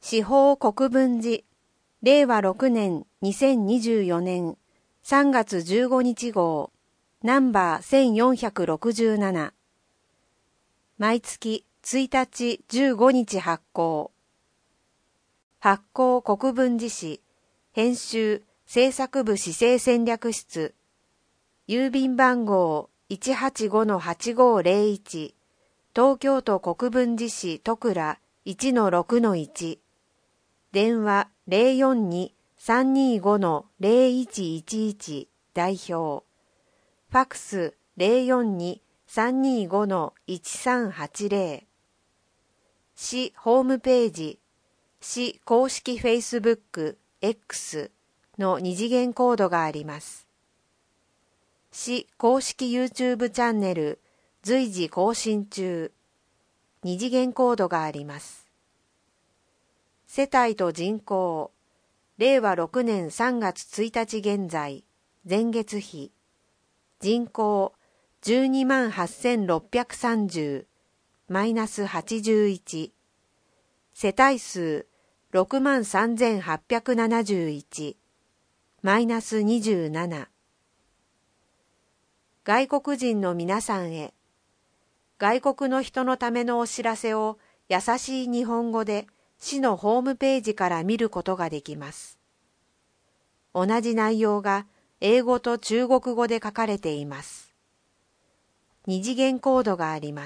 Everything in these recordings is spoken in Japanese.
司法国分寺令和6年2024年3月15日号ナンバー1467毎月1日15日発行国分寺市編集制作部市政戦略室郵便番号 185-8501 東京都国分寺市戸倉 1-6-1 電話 042-325-0111 代表ファクス 042-325-1380 市ホームページ市公式フェイスブック X の二次元コードがあります。市公式 YouTube チャンネル随時更新中二次元コードがあります。世帯と人口令和6年3月1日現在前月比人口128,630マイナス81世帯数63,871マイナス27外国人の皆さんへ外国の人のためのお知らせを優しい日本語で市のホームページから見ることができます。同じ内容が英語と中国語で書かれています。二次元コードがあります。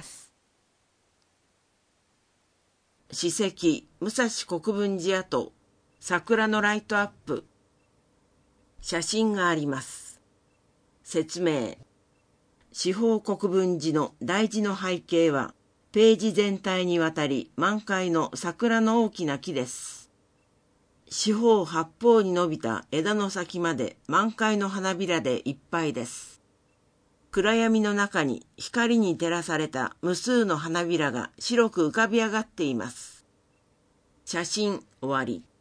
史跡武蔵国分寺跡桜のライトアップ写真があります。説明司法国分寺の大事の背景はページ全体にわたり満開の桜の大きな木です。四方八方に伸びた枝の先まで満開の花びらでいっぱいです。暗闇の中に光に照らされた無数の花びらが白く浮かび上がっています。写真終わり。